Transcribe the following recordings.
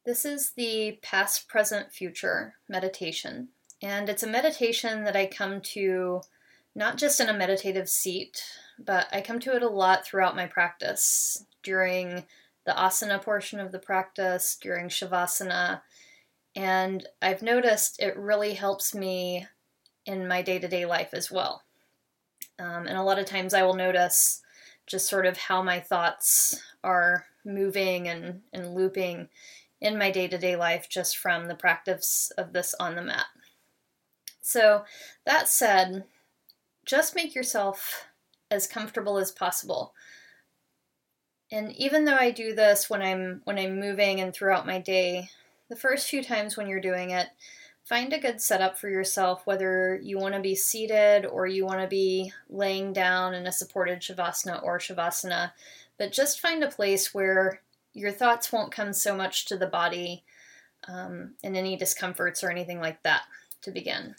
This is the past, present, future meditation. And it's a meditation that I come to not just in a meditative seat, but I come to it a lot throughout my practice, during the asana portion of the practice, during shavasana. And I've noticed it really helps me in my day-to-day life as well. And a lot of times I will notice just sort of how my thoughts are moving and looping in my day-to-day life just from the practice of this on the mat. So that said, just make yourself as comfortable as possible. And even though I do this when I'm moving and throughout my day, the first few times when you're doing it, find a good setup for yourself, whether you want to be seated or you want to be laying down in a supported shavasana or shavasana, but just find a place where your thoughts won't come so much to the body and any discomforts or anything like that to begin.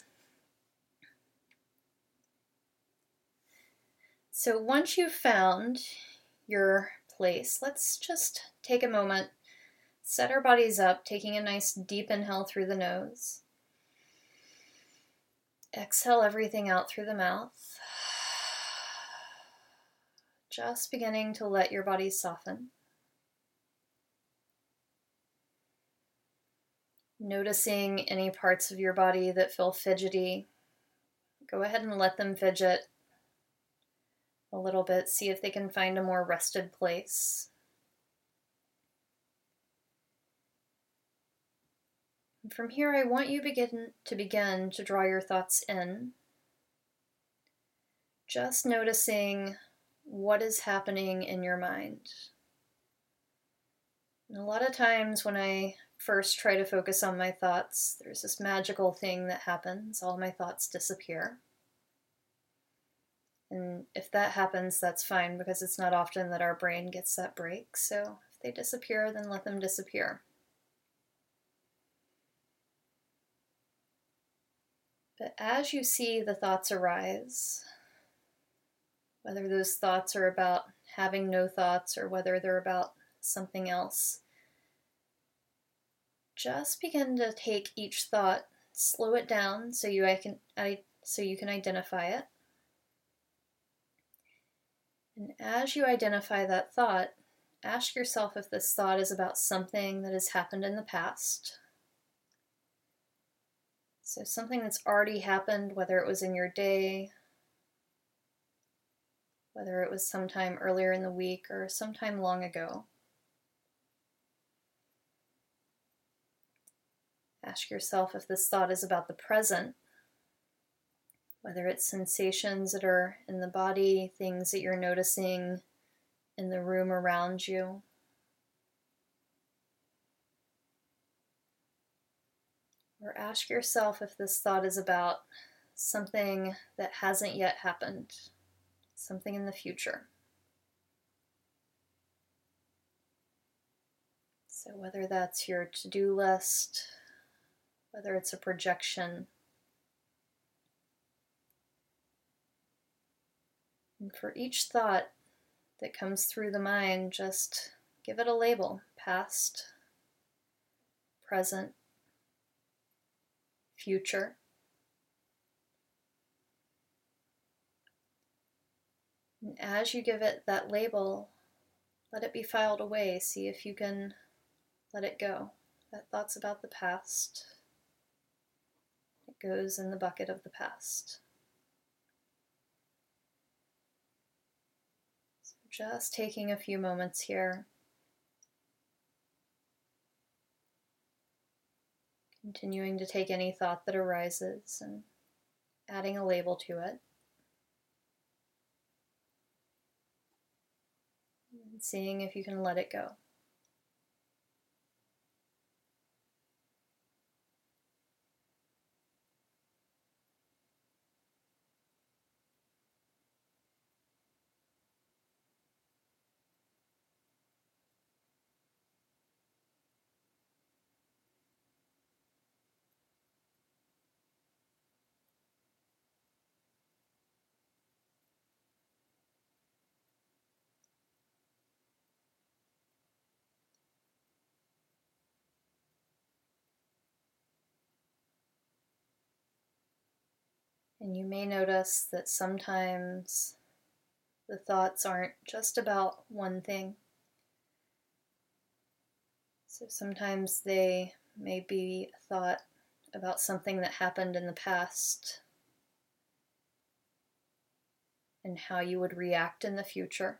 So once you've found your place, let's just take a moment, set our bodies up, taking a nice deep inhale through the nose. Exhale everything out through the mouth. Just beginning to let your body soften. Noticing any parts of your body that feel fidgety. Go ahead and let them fidget a little bit. See if they can find a more rested place. And from here, I want you begin to draw your thoughts in. Just noticing what is happening in your mind. And a lot of times when I first try to focus on my thoughts, there's this magical thing that happens. All my thoughts disappear. And if that happens, that's fine, because it's not often that our brain gets that break. So if they disappear, then let them disappear. But as you see the thoughts arise, whether those thoughts are about having no thoughts or whether they're about something else, just begin to take each thought, slow it down so you can identify it. And as you identify that thought, ask yourself if this thought is about something that has happened in the past. So something that's already happened, whether it was in your day, whether it was sometime earlier in the week or sometime long ago. Ask yourself if this thought is about the present, whether it's sensations that are in the body, things that you're noticing in the room around you. Or ask yourself if this thought is about something that hasn't yet happened, something in the future. So whether that's your to-do list, whether it's a projection. And for each thought that comes through the mind, just give it a label: past, present, future. And as you give it that label, let it be filed away. See if you can let it go. That thought's about the past. It goes in the bucket of the past. So just taking a few moments here. Continuing to take any thought that arises and adding a label to it. And seeing if you can let it go. And you may notice that sometimes the thoughts aren't just about one thing. So sometimes they may be a thought about something that happened in the past and how you would react in the future.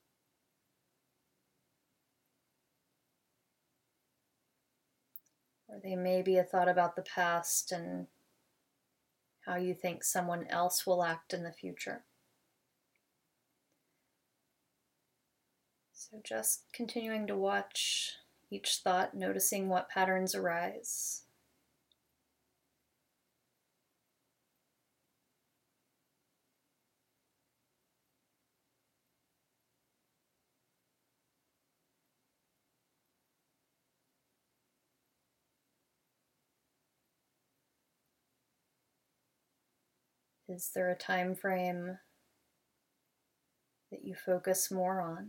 Or they may be a thought about the past and how you think someone else will act in the future. So just continuing to watch each thought, noticing what patterns arise. Is there a time frame that you focus more on?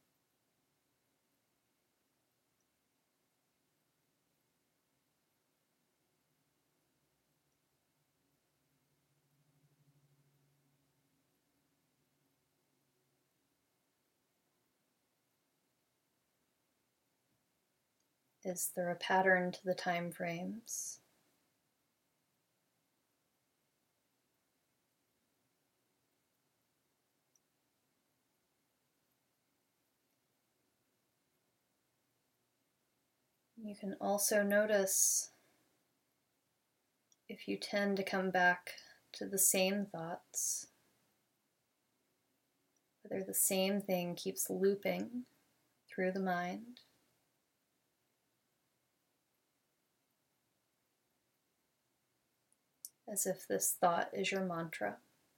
Is there a pattern to the time frames? You can also notice if you tend to come back to the same thoughts, whether the same thing keeps looping through the mind. As if this thought is your mantra.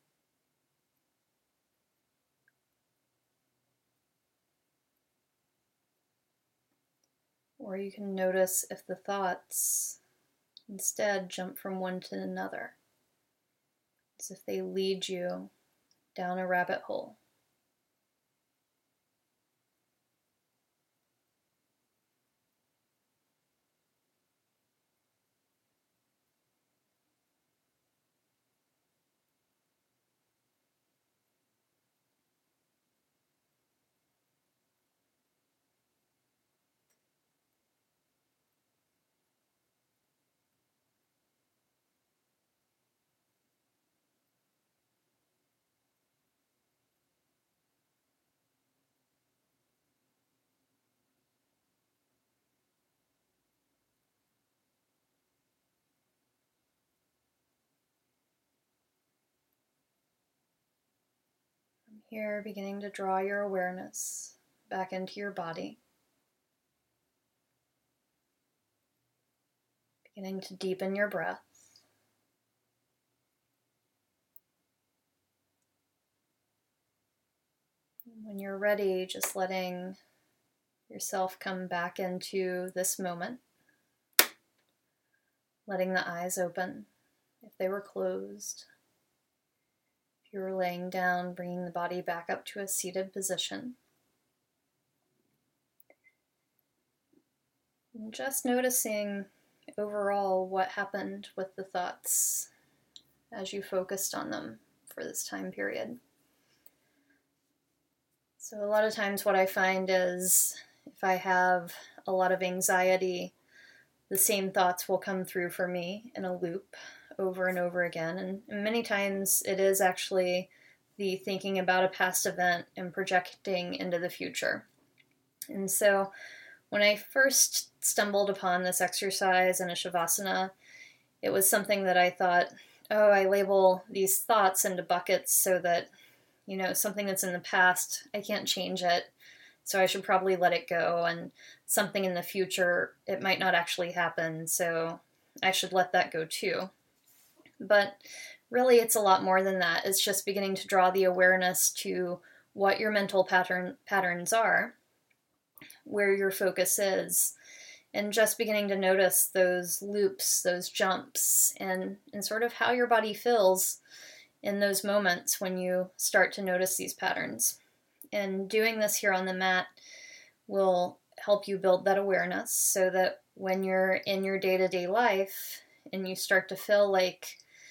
Or you can notice if the thoughts instead jump from one to another, as if they lead you down a rabbit hole. From here, beginning to draw your awareness back into your body. Beginning to deepen your breath. When you're ready, just letting yourself come back into this moment. Letting the eyes open if they were closed. If you were laying down, bringing the body back up to a seated position. And just noticing overall what happened with the thoughts as you focused on them for this time period. So a lot of times what I find is if I have a lot of anxiety, the same thoughts will come through for me in a loop over and over again. And many times it is actually the thinking about a past event and projecting into the future. And so when I first stumbled upon this exercise in a Shavasana, it was something that I thought, oh, I label these thoughts into buckets so that, something that's in the past, I can't change it. So I should probably let it go. And something in the future, it might not actually happen. So I should let that go too. But really, it's a lot more than that. It's just beginning to draw the awareness to what your mental patterns are, where your focus is, and just beginning to notice those loops, those jumps, and sort of how your body feels in those moments when you start to notice these patterns. And doing this here on the mat will help you build that awareness so that when you're in your day-to-day life and you start to feel like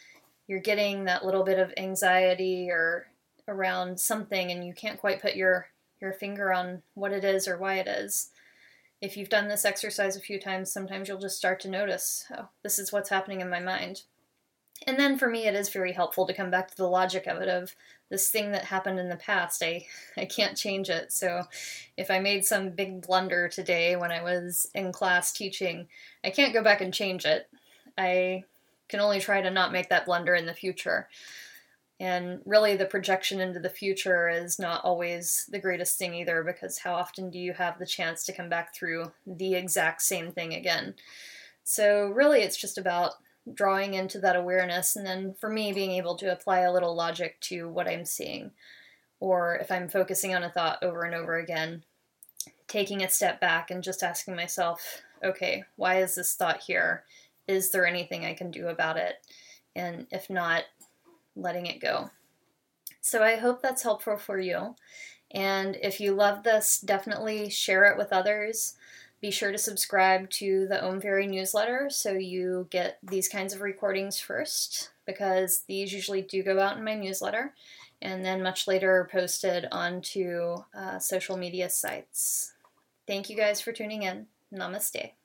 you're getting that little bit of anxiety or around something and you can't quite put your finger on what it is or why it is. If you've done this exercise a few times, sometimes you'll just start to notice, oh, this is what's happening in my mind. And then for me, it is very helpful to come back to the logic of it, of this thing that happened in the past. I can't change it. So if I made some big blunder today when I was in class teaching, I can't go back and change it. I can only try to not make that blunder in the future. And really, the projection into the future is not always the greatest thing either, because how often do you have the chance to come back through the exact same thing again? So really, it's just about drawing into that awareness, and then for me, being able to apply a little logic to what I'm seeing. Or if I'm focusing on a thought over and over again, taking a step back and just asking myself, okay, why is this thought here? Is there anything I can do about it? And if not, letting it go. So I hope that's helpful for you. And if you love this, definitely share it with others. Be sure to subscribe to the Om Fairy newsletter so you get these kinds of recordings first, because these usually do go out in my newsletter and then much later posted onto social media sites. Thank you guys for tuning in. Namaste.